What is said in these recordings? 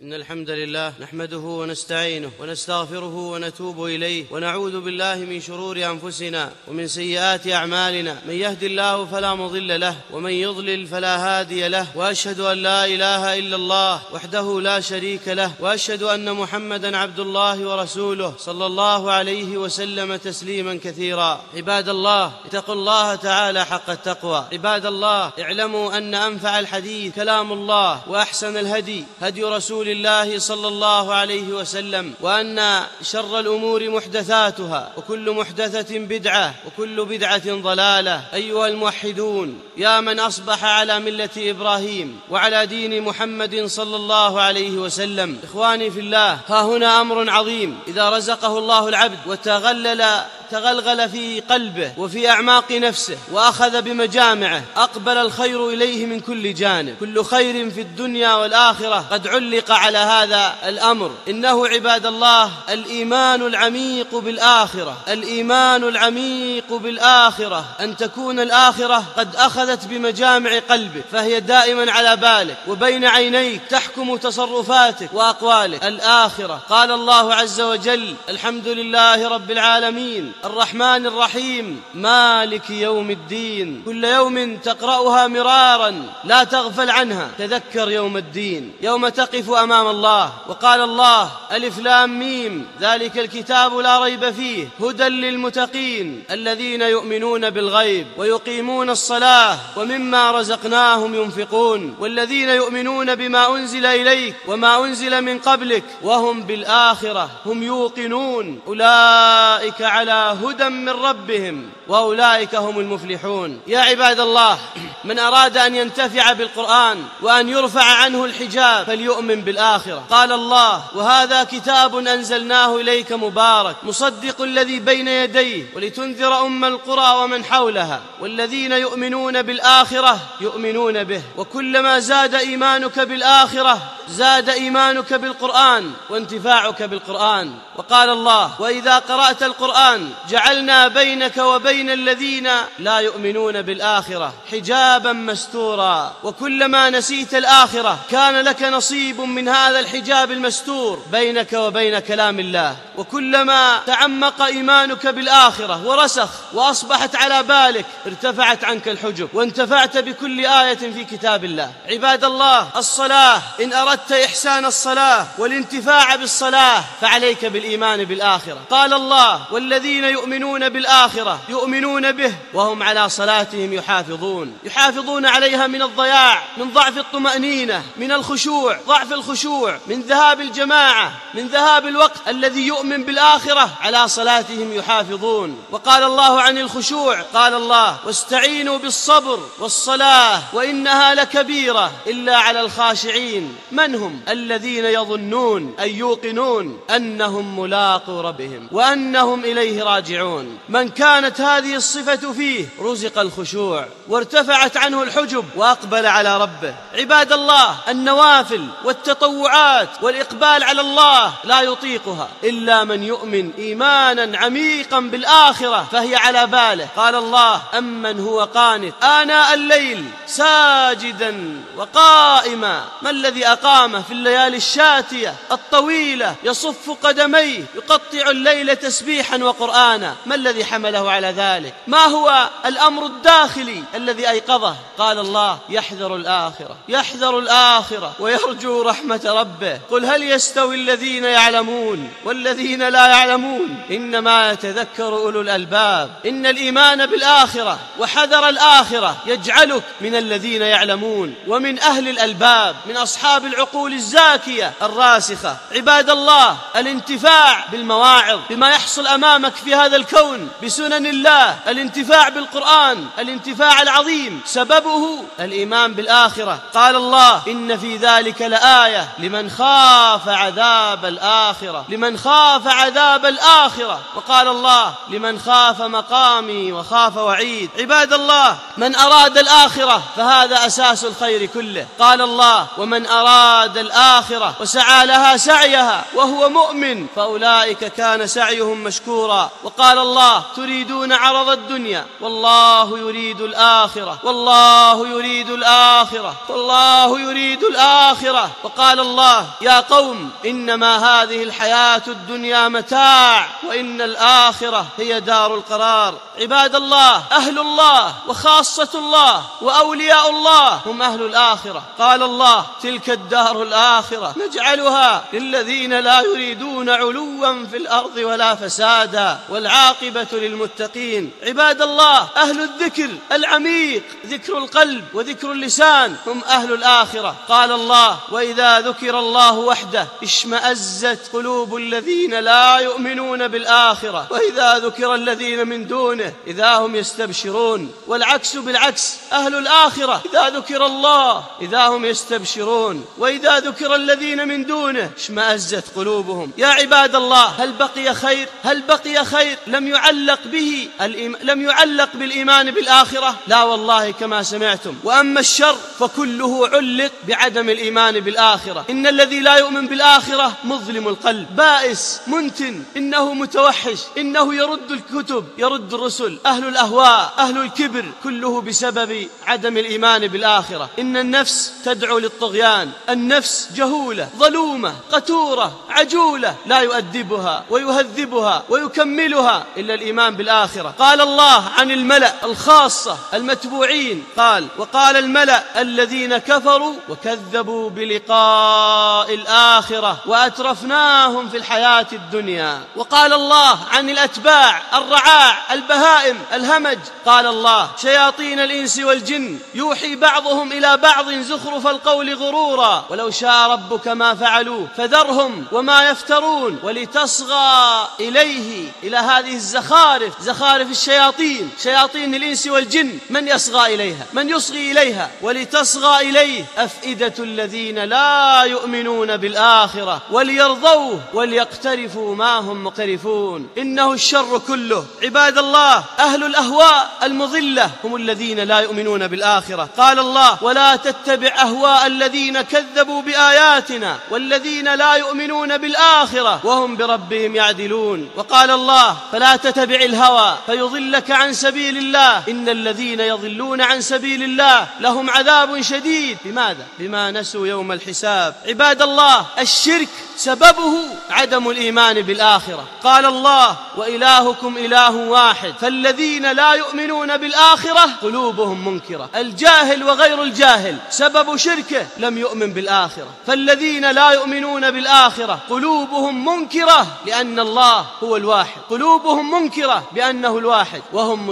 إن الحمد لله نحمده ونستعينه ونستغفره ونتوب إليه ونعوذ بالله من شرور أنفسنا ومن سيئات أعمالنا. من يهد الله فلا مضل له ومن يضلل فلا هادي له، وأشهد أن لا إله إلا الله وحده لا شريك له، وأشهد أن محمدا عبد الله ورسوله صلى الله عليه وسلم تسليما كثيرا. عباد الله، اتقوا الله تعالى حق التقوى. عباد الله، اعلموا أن أنفع الحديث كلام الله، وأحسن الهدي هدي رسول الله صلى الله عليه وسلم، وأن شر الأمور محدثاتها، وكل محدثة بدعة، وكل بدعة ضلالة. أيها الموحدون، يا من أصبح على ملة إبراهيم وعلى دين محمد صلى الله عليه وسلم، إخواني في الله، ها هنا أمر عظيم إذا رزقه الله العبد وتغلغل في قلبه وفي أعماق نفسه وأخذ بمجامعه، أقبل الخير إليه من كل جانب. كل خير في الدنيا والآخرة قد علق على هذا الأمر. إنه عباد الله الإيمان العميق بالآخرة، الإيمان العميق بالآخرة، أن تكون الآخرة قد أخذت بمجامع قلبك، فهي دائما على بالك وبين عينيك، تحكم تصرفاتك وأقوالك. الآخرة، قال الله عز وجل: الحمد لله رب العالمين الرحمن الرحيم مالك يوم الدين. كل يوم تقرأها مرارا لا تغفل عنها، تذكر يوم الدين، يوم تقف أمام الله. وقال الله: ألف لام ميم ذلك الكتاب لا ريب فيه هدى للمتقين الذين يؤمنون بالغيب ويقيمون الصلاة ومما رزقناهم ينفقون والذين يؤمنون بما أنزل إليك وما أنزل من قبلك وهم بالآخرة هم يوقنون أولئك على هدى من ربهم وأولئك هم المفلحون. يا عباد الله، من أراد أن ينتفع بالقرآن وأن يرفع عنه الحجاب فليؤمن بالآخرة. قال الله: وهذا كتاب أنزلناه إليك مبارك مصدق الذي بين يديه ولتنذر أم القرى ومن حولها والذين يؤمنون بالآخرة يؤمنون به. وكلما زاد إيمانك بالآخرة زاد إيمانك بالقرآن وانتفاعك بالقرآن. وقال الله: وإذا قرأت القرآن جعلنا بينك وبين الذين لا يؤمنون بالآخرة حجابا مستورا. وكلما نسيت الآخرة كان لك نصيب من هذا الحجاب المستور بينك وبين كلام الله. وكلما تعمق إيمانك بالآخرة ورسخ وأصبحت على بالك ارتفعت عنك الحجب وانتفعت بكل آية في كتاب الله. عباد الله، الصلاة، إن أردت إحسان الصلاة والانتفاع بالصلاة فعليك بالإيمان بالآخرة. قال الله: والذين يؤمنون بالآخرة يؤمنون به وهم على صلاتهم يحافظون عليها من الضياع، من ضعف الطمأنينة، من الخشوع، ضعف الخشوع، من ذهاب الجماعة، من ذهاب الوقت. الذي يؤمن بالآخرة على صلاتهم يحافظون. وقال الله عن الخشوع، قال الله: واستعينوا بالصبر والصلاة وإنها لكبيرة إلا على الخاشعين. من هم؟ الذين يظنون أي يوقنون أنهم ملاقو ربهم وأنهم إليه راجعون. من كانت هذه الصفة فيه رزق الخشوع وارتفعت عنه الحجب وأقبل على ربه. عباد الله، النوافل والتطوعات والإقبال على الله لا يطيقها إلا من يؤمن إيمانا عميقا بالآخرة فهي على باله. قال الله: أمن هو قانت آناء الليل ساجدا وقائما. ما الذي أقامه في الليالي الشاتية الطويلة يصف قدميه يقطع الليل تسبيحا وقرآنا؟ ما الذي حمله على ذلك؟ ما هو الأمر الداخلي الذي أيقظه؟ قال الله: يحذر الآخرة ويرجو رحمة ربه. قل هل يستوي الذين يعلمون والذين لا يعلمون إنما يتذكر أولو الألباب. إن الإيمان بالآخرة وحذر الآخرة يجعلك من الذين يعلمون ومن أهل الألباب، من أصحاب العقول الزاكية الراسخة. عباد الله، الانتفاع بالمواعظ، بما يحصل أمامك في هذا الكون بسنن الله، الانتفاع بالقرآن، الانتفاع العظيم سببه الإيمان بالآخرة. قال الله: إن في ذلك لآية لمن خاف عذاب الآخرة، لمن خاف عذاب الآخرة. وقال الله: لمن خاف مقامي وخاف وعيد. عباد الله، من أراد الآخرة فهذا أساس الخير كله. قال الله: ومن أراد الآخرة وسعى لها سعيها وهو مؤمن فأولئك كان سعيهم مشكورا. وقال الله: تريدون عرض الدنيا والله يريد الآخرة الآخرة، والله يريد الآخرة، والله يريد الآخرة. وقال الله: يا قوم إنما هذه الحياة الدنيا متاع وإن الآخرة هي دار القرار. عباد الله، أهل الله وخاصة الله وأولياء الله هم أهل الآخرة. قال الله: تلك الدار الآخرة نجعلها للذين لا يريدون علوا في الأرض ولا فسادا والعاقبة للمتقين. عباد الله، أهل الذكر العميق، ذكر القلب وذكر اللسان، هم أهل الآخرة. قال الله: وإذا ذكر الله وحده اشمأزت قلوب الذين لا يؤمنون بالآخرة وإذا ذكر الذين من دونه إذا هم يستبشرون. والعكس بالعكس، أهل الآخرة إذا ذكر الله إذا هم يستبشرون وإذا ذكر الذين من دونه اشمأزت قلوبهم. يا عباد الله، هل بقي خير؟ هل بقي خير لم يعلق بالإيمان بالآخرة؟ لا والله، كما سمعتم. وأما الشر فكله علق بعدم الإيمان بالآخرة. إن الذي لا يؤمن بالآخرة مظلم القلب، بائس، منتن، إنه متوحش، إنه يرد الكتب، يرد الرسل، أهل الأهواء، أهل الكبر، كله بسبب عدم الإيمان بالآخرة. إن النفس تدعو للطغيان، النفس جهولة، ظلومة، قتورة، عجولة، لا يؤدبها ويهذبها ويكملها إلا الإيمان بالآخرة. قال الله عن الملأ الخاصة المتبوعين، قال: وقال الملأ الذين كفروا وكذبوا بلقاء الآخرة وأترفناهم في الحياة الدنيا. وقال الله عن الأتباع الرعاع البهائم الهمج، قال الله: شياطين الإنس والجن يوحي بعضهم إلى بعض زخرف القول غرورا ولو شاء ربك ما فعلوه فذرهم وما يفترون ولتصغى إلى هذه الزخارف، زخارف الشياطين، شياطين الإنس والجن. من يصغى إليها؟ من يصغي إليها؟ ولتصغى إليه أفئدة الذين لا يؤمنون بالآخرة وليرضوه وليقترفوا ما هم مقترفون. إنه الشر كله. عباد الله، أهل الأهواء المضلة هم الذين لا يؤمنون بالآخرة. قال الله: ولا تتبع أهواء الذين كذبوا بآياتنا والذين لا يؤمنون بالآخرة وهم بربهم يعدلون. وقال الله: فلا تتبع الهوى فيضلك عن سبيل الله إن الذين يضلون عن سبيل الله لهم عذاب شديد. بماذا؟ بما نسوا يوم الحساب. عباد الله، الشرك سببه عدم الإيمان بالآخرة. قال الله: وإلهكم إله واحد فالذين لا يؤمنون بالآخرة قلوبهم منكرة. الجاهل وغير الجاهل سبب شركه لم يؤمن بالآخرة. فالذين لا يؤمنون بالآخرة قلوبهم منكرة لأن الله هو الواحد، قلوبهم منكرة بأنه الواحد، وهم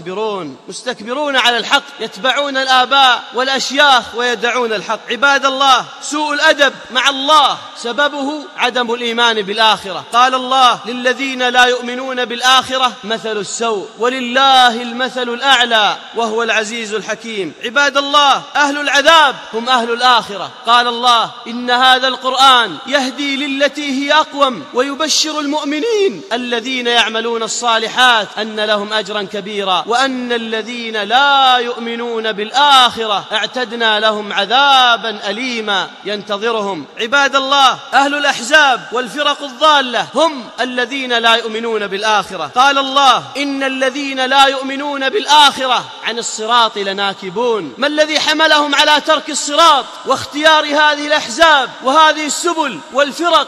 مستكبرون على الحق، يتبعون الآباء والأشياخ ويدعون الحق. عباد الله، سوء الأدب مع الله سببه عدم الإيمان بالآخرة. قال الله: للذين لا يؤمنون بالآخرة مثل السوء ولله المثل الأعلى وهو العزيز الحكيم. عباد الله، أهل العذاب هم أهل الآخرة. قال الله: إن هذا القرآن يهدي للتي هي أقوم ويبشر المؤمنين الذين يعملون الصالحات أن لهم أجرا كبيرا وأن الذين لا يؤمنون بالآخرة اعتدنا لهم عذابا أليما ينتظرهم. عباد الله، أهل الأحزاب والفرق الضالة هم الذين لا يؤمنون بالآخرة. قال الله: إن الذين لا يؤمنون بالآخرة عن الصراط لناكبون. ما الذي حملهم على ترك الصراط واختيار هذه الأحزاب وهذه السبل والفرق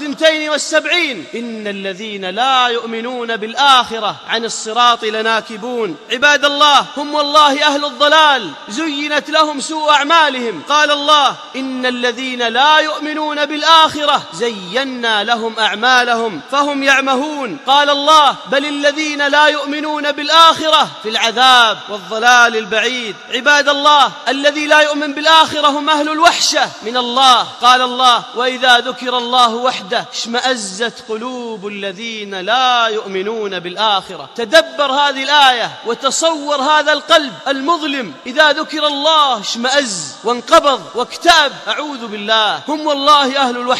72؟ إن الذين لا يؤمنون بالآخرة عن الصراط لناكبون. عباد الله، هم والله أهل الضلال زينت لهم سوء أعمالهم. قال الله: إن الذين لا يؤمنون بالآخرة زينا لهم أعمالهم فهم يعمهون. قال الله: بل الذين لا يؤمنون بالآخرة في العذاب والضلال البعيد. عباد الله، الذي لا يؤمن بالآخرة هم أهل الوحشة من الله. قال الله: وإذا ذكر الله وحده اشمأزت قلوب الذين لا يؤمنون بالآخرة. تدبر هذه الآية وتصور هذا القلب المظلم، إذا ذكر الله اشمأز وانقبض واكتئب. أعوذ بالله، هم والله أهل الوحشة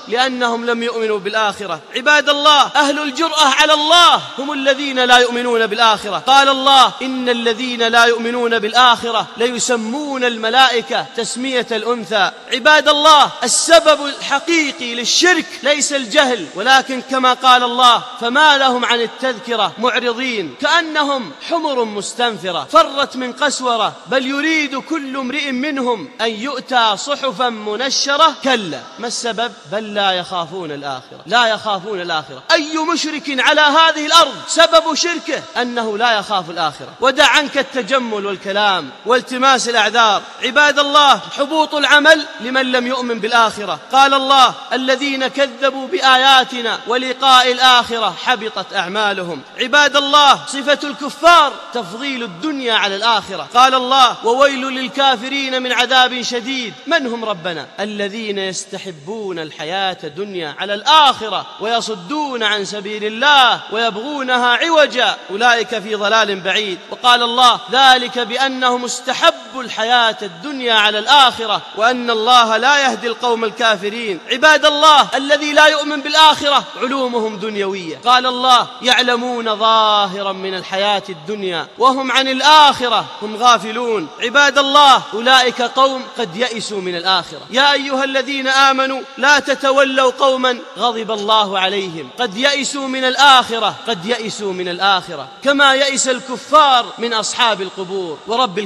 لأنهم لم يؤمنوا بالآخرة. عباد الله، أهل الجرأة على الله هم الذين لا يؤمنون بالآخرة. قال الله: إن الذين لا يؤمنون بالآخرة ليسمون الملائكة تسمية الأنثى. عباد الله، السبب الحقيقي للشرك ليس الجهل، ولكن كما قال الله: فما لهم عن التذكرة معرضين كأنهم حمر مستنفرة فرت من قسورة بل يريد كل امرئ منهم أن يؤتى صحفا منشرة. كلا، ما السبب؟ بل لا يخافون الآخرة. لا يخافون الآخرة. أي مشرك على هذه الأرض سبب شركه أنه لا يخاف الآخرة. ودع عنك التجمل والكلام والتماس الأعذار. عباد الله، حبوط العمل لمن لم يؤمن بالآخرة. قال الله: الذين كذبوا بآياتنا ولقاء الآخرة حبطت أعمالهم. عباد الله، صفة الكفار تفضيل الدنيا على الآخرة. قال الله: وويل للكافرين من عذاب شديد. من هم ربنا؟ الذين يستحبون الحياة الدنيا على الآخرة ويصدون عن سبيل الله ويبغونها عوجا، أولئك في ضلال بعيد. وقال الله: ذلك بأنهم استحبوا الحياة الدنيا على الآخرة وأن الله لا يهدي القوم الكافرين. عباد الله، الذي لا يؤمن بالآخرة علومهم دنيوية. قال الله: يعلمون ظاهرا من الحياة الدنيا وهم عن الآخرة هم غافلون. عباد الله، أولئك قوم قد يئسوا من الآخرة. يا أيها الذين آمنوا لا تتولوا قوما غضب الله عليهم قد يئسوا من الآخرة. قد يئسوا من الآخرة كما يئس الكفار من أصحاب القبور.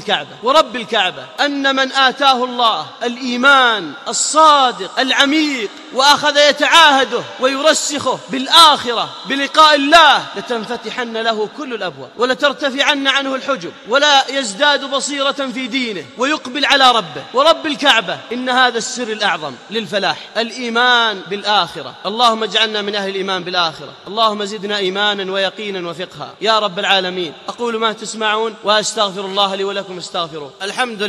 ورب الكعبة أن من آتاه الله الإيمان الصادق العميق وأخذ يتعاهده ويرسخه بالآخرة بلقاء الله لتنفتحن له كل الأبواب ولترتفعن عنه الحجب ولا يزداد بصيرة في دينه ويقبل على ربه. ورب الكعبة إن هذا السر الأعظم للفلاح، الإيمان بالآخرة. اللهم اجعلنا من أهل الإيمان بالآخرة. اللهم زدنا إيمانا ويقينا وفقها يا رب العالمين. أقول ما تسمعون وأستغفر الله لي ولكم استغفروه. الحمد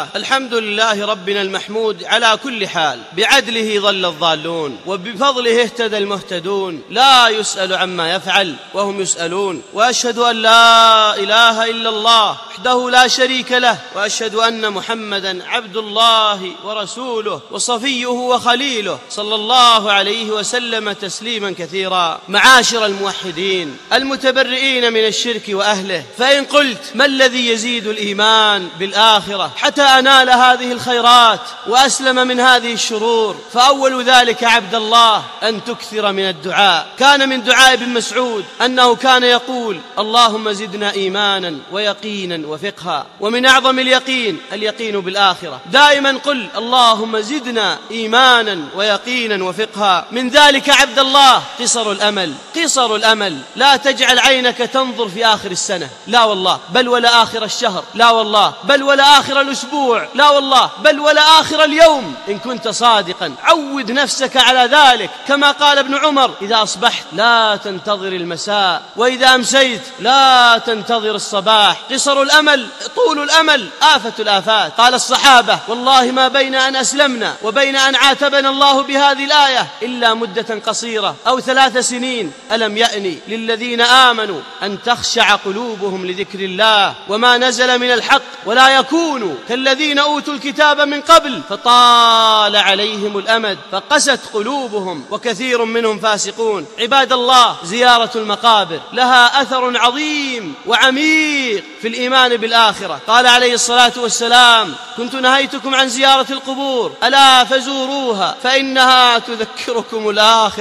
لله ربنا المحمود على كل حال. بعدله ضل الضالون وبفضله اهتدى المهتدون. لا يسأل عما يفعل وهم يسألون. وأشهد أن لا إله إلا الله وحده لا شريك له، وأشهد أن محمدا عبد الله ورسوله وصفيه وخليله صلى الله عليه وسلم تسليما كثيرا. معاشر الموحدين المتبرئين من الشرك وأهله، فإن قلت ما الذي يزيد الإيمان بالآخرة حتى أنال هذه الخيرات وأسلم من هذه الشرور، فأول ذلك عبد الله أن تكثر من الدعاء. كان من دعاء ابن مسعود أنه كان يقول: اللهم زدنا إيمانا ويقينا وفقها. ومن أعظم اليقين بالآخرة. دائما قل: اللهم زدنا إيمانا ويقينا وفقها. من ذلك عبد الله قصر الأمل. لا تجعل عينك تنظر في آخر السنة، لا والله، بل ولا آخر الشهر، لا والله، بل ولا آخر الأسبوع، لا والله، بل ولا آخر اليوم. إن كنت صادقا عود نفسك على ذلك، كما قال ابن عمر: إذا أصبحت لا تنتظر المساء، وإذا أمسيت لا تنتظر الصباح. قصر الأمل، طول الأمل آفة الآفات. قال الصحابة: والله ما بين أن أسلمنا وبين أن عاتبنا الله بهذه الآية إلا مدة قصيرة أو 3 سنين. ألم يأني للذين آمنوا أن تخشع قلوبهم لذكر الله وما نزل من الحق ولا يكونوا كالذين أوتوا الكتاب من قبل فطال عليهم الأمد فقست قلوبهم وكثير منهم فاسقون. عباد الله، زيارة المقابر لها أثر عظيم وعميق في الإيمان بالآخرة. قال عليه الصلاة والسلام: كنت نهيتكم عن زيارة القبور ألا فزوروها فإنها تذكركم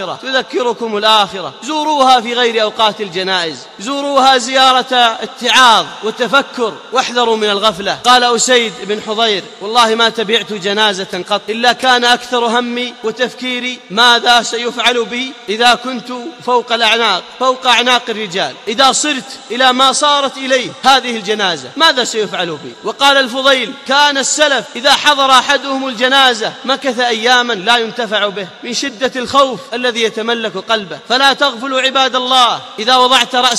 الآخرة. زوروها في غير أوقات الجنائز، زوروها زيارة اتعاظ وتفكر، واحذروا من الغفلة. قال أسيد بن حضير: والله ما تبعت جنازة قط إلا كان أكثر همي وتفكيري ماذا سيفعل بي إذا كنت فوق أعناق الرجال، إذا صرت إلى ما صارت إليه هذه الجنازة ماذا سيفعل بي. وقال الفضيل: كان السلف إذا حضر أحدهم الجنازة مكث أياما لا ينتفع به من شدة الخوف الذي يتملك قلبه. فلا تغفلوا عباد الله. إذا وضعت رأسك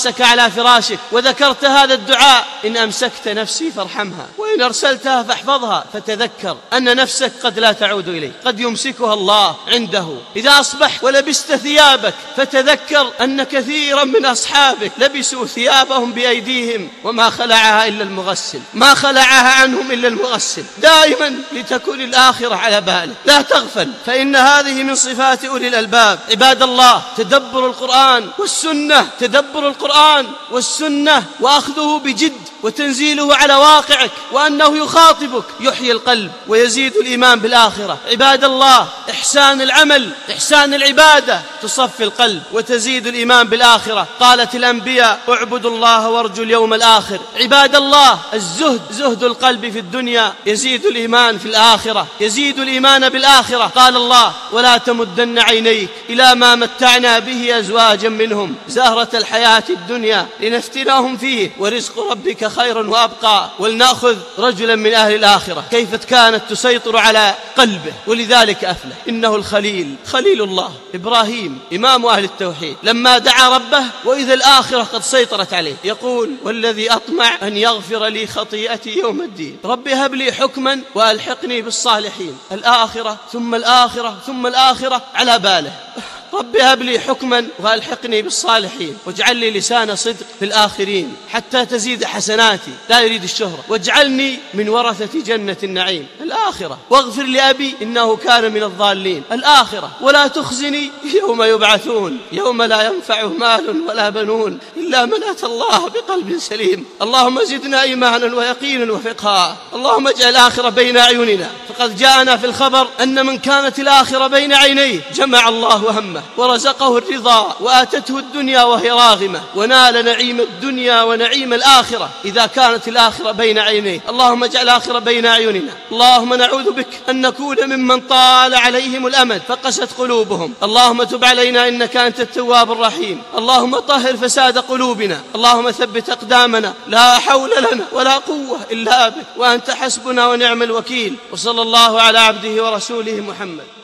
رأسك على فراشك وذكرت هذا الدعاء: إن أمسكت نفسي فارحمها، وإن أرسلتها فاحفظها، فتذكر أن نفسك قد لا تعود إليه، قد يمسكها الله عنده. إذا أصبحت ولبست ثيابك فتذكر أن كثيرا من أصحابك لبسوا ثيابهم بأيديهم وما خلعها إلا المغسل، ما خلعها عنهم إلا المغسل. دائما لتكون الآخرة على بالك، لا تغفل، فإن هذه من صفات أولي الألباب. عباد الله، تدبر القرآن والسنة، تدبر القرآن والسنة وأخذه بجد وتنزيله على واقعك وأنه يخاطبك يحيي القلب ويزيد الإيمان بالآخرة. عباد الله، إحسان العمل، إحسان العبادة تصفي القلب وتزيد الإيمان بالآخرة. قالت الأنبياء: اعبدوا الله وارجوا اليوم الآخر. عباد الله، الزهد، زهد القلب في الدنيا يزيد الإيمان في الآخرة، يزيد الإيمان بالآخرة. قال الله: ولا تمدن عينيك إلى ما متعنا به أزواجا منهم زهرة الحياة الدنيا لنفتنهم فيه ورزق ربك خير وأبقى. ولنأخذ رجلا من أهل الآخرة كيف كانت تسيطر على قلبه، ولذلك أفلح. إنه الخليل، خليل الله إبراهيم، إمام أهل التوحيد، لما دعا ربه وإذا الآخرة قد سيطرت عليه، يقول: والذي أطمع أن يغفر لي خطيئتي يوم الدين، رب هب لي حكما وألحقني بالصالحين. الآخرة ثم الآخرة ثم الآخرة على باله. رب هب لي حكما وألحقني بالصالحين، واجعل لي لسان صدق في الآخرين حتى تزيد حسناتي، لا يريد الشهرة، واجعلني من ورثة جنة النعيم. الآخرة. واغفر لأبي إنه كان من الضالين. الآخرة. ولا تخزني يوم يبعثون يوم لا ينفع مال ولا بنون إلا من أتى الله بقلب سليم. اللهم زدنا إيمانا ويقينا وفقها. اللهم اجعل الآخرة بين أعيننا، فقد جاءنا في الخبر أن من كانت الآخرة بين عينيه جمع الله همه ورزقه الرضا وآتته الدنيا وهي راغمة، ونال نعيم الدنيا ونعيم الآخرة إذا كانت الآخرة بين عينيه. اللهم اجعل الآخرة بين أعيننا. اللهم نعوذ بك أن نكون ممن طال عليهم الأمد فقست قلوبهم. اللهم تب علينا إنك أنت التواب الرحيم. اللهم طهر فساد قلوبنا. اللهم ثبت أقدامنا. لا حول لنا ولا قوة إلا بك، وأنت حسبنا ونعم الوكيل. وصلى الله على عبده ورسوله محمد.